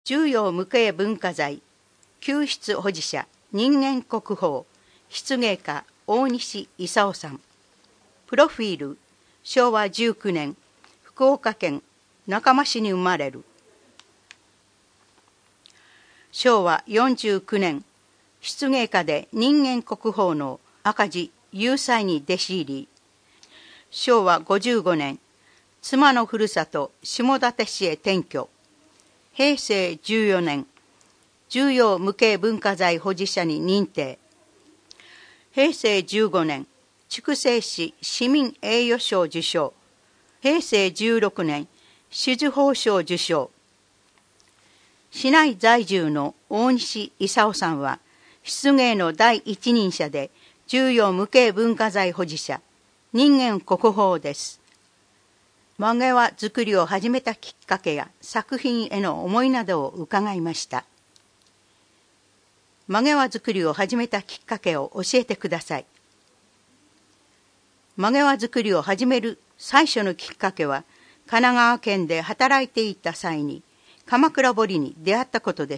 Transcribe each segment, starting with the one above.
重要無形文化財救出保持者人間国宝漆芸家大西勲さん。プロフィール。昭和19年福岡県中間市に生まれる。昭和49年漆芸家で人間国宝の赤字雄斎に弟子入り。昭和55年妻のふるさと下館市へ転居。平成14年重要無形文化財保持者に認定。平成15年筑西市市民栄誉賞受賞。平成16年紫綬褒章受賞。市内在住の大西勲さんは漆芸の第一人者で重要無形文化財保持者人間国宝です。曲げわ作りを始めたきっかけや作品への思いなどを伺いました。曲げわ作りを始めたきっかけを教えてください。曲げわ作りを始める最初のきっかけは、神奈川県で働いていた際に鎌倉彫に出会ったことです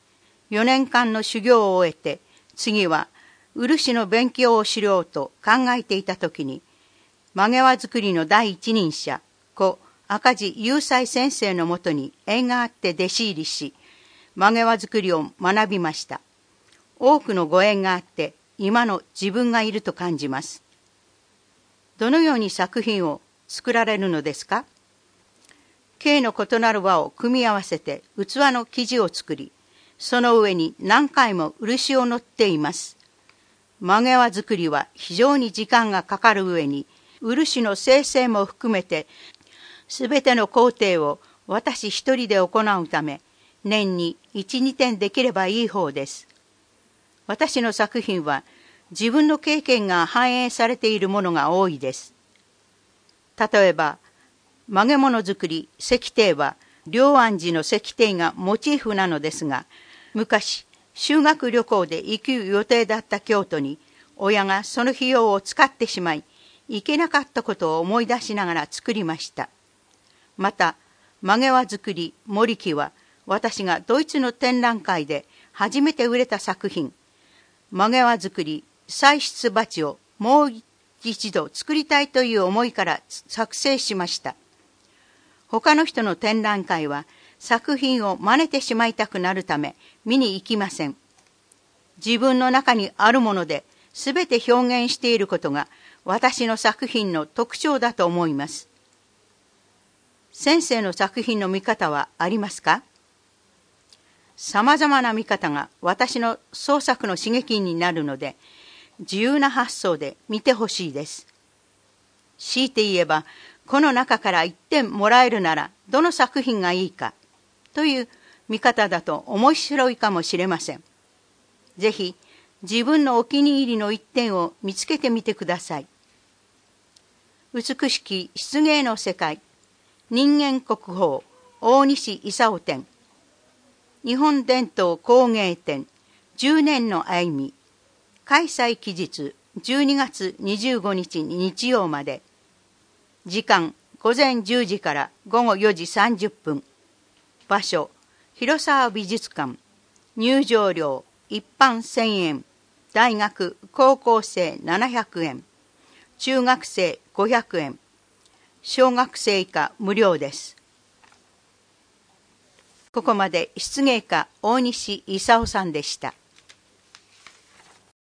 。4年間の修行を終えて、次は漆の勉強をしようと考えていたときに、曲げわ作りの第一人者、故赤字雄斎先生のもとに縁があって弟子入りし、曲げわ作りを学びました。多くのご縁があって、今の自分がいると感じます。どのように作品を作られるのですか？形の異なる輪を組み合わせて器の生地を作り、その上に何回も漆を塗っています。曲げわ作りは非常に時間がかかる上に、漆の精製も含めて、すべての工程を私一人で行うため、年に1、2点できればいい方です。私の作品は自分の経験が反映されているものが多いです。例えば、曲げ物作り、石庭は、龍安寺の石庭がモチーフなのですが、昔、修学旅行で行く予定だった京都に、親がその費用を使ってしまい、行けなかったことを思い出しながら作りました。また、曲げわ作り、森木は、私がドイツの展覧会で初めて売れた作品、曲げわ作り、採筆鉢をもう一度作りたいという思いから作成しました。他の人の展覧会は作品を真似てしまいたくなるため見に行きません。自分の中にあるもので全て表現していることが私の作品の特徴だと思います。先生の作品の見方はありますか？さまざまな見方が私の創作の刺激になるので、自由な発想で見てほしいです。強いて言えば、この中から1点もらえるならどの作品がいいかという見方だと面白いかもしれません。ぜひ自分のお気に入りの1点を見つけてみてください。美しき漆芸の世界、人間国宝大西勲展、日本伝統工芸展10年の歩み、開催期日12月25日日曜まで。時間午前10時から午後4時30分。場所広沢美術館。入場料一般1000円。大学高校生700円。中学生500円。小学生以下無料です。ここまで漆芸家大西勲さんでした。